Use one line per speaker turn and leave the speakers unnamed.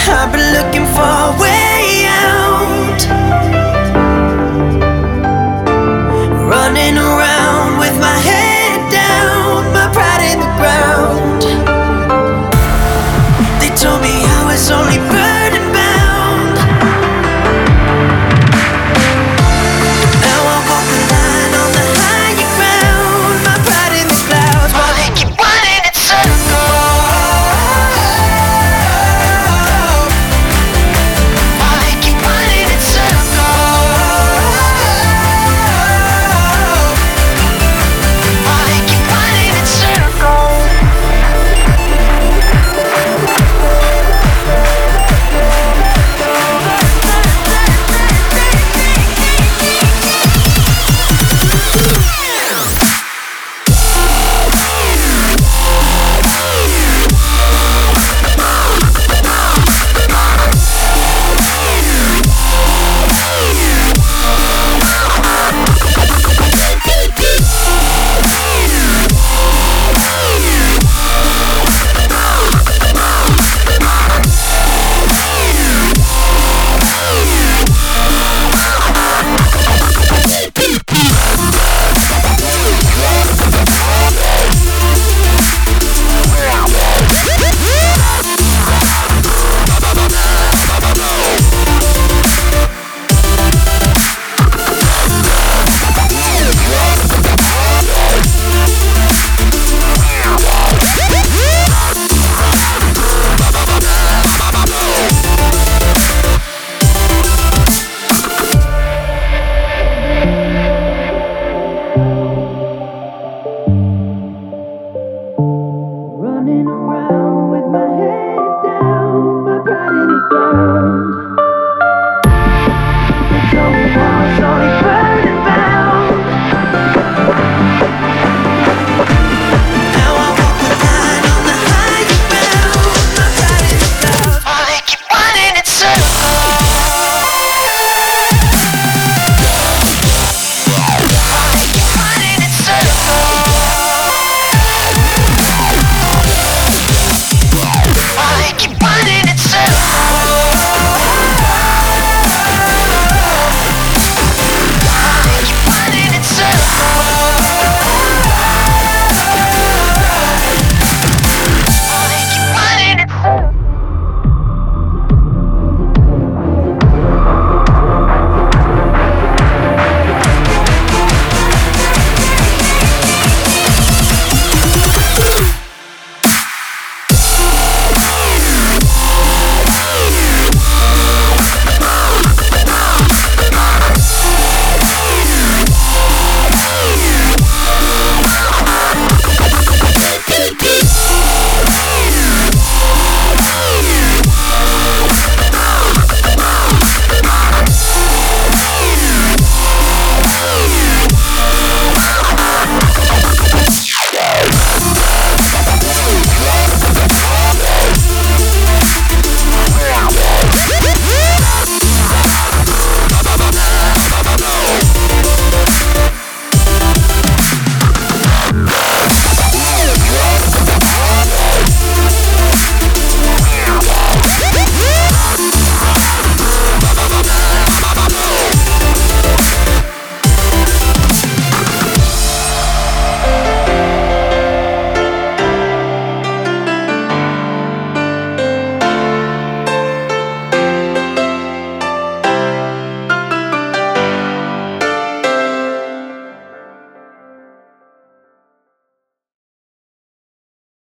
I've been looking for a way out, running around with my head down, my pride in the ground. They told me I was only burden bound. Now I walk the line on the higher ground, my pride in the clouds. While they keep running in circles, while they keep running in circles, while they keep running in circles. Running around with my head down, my pride in the ground.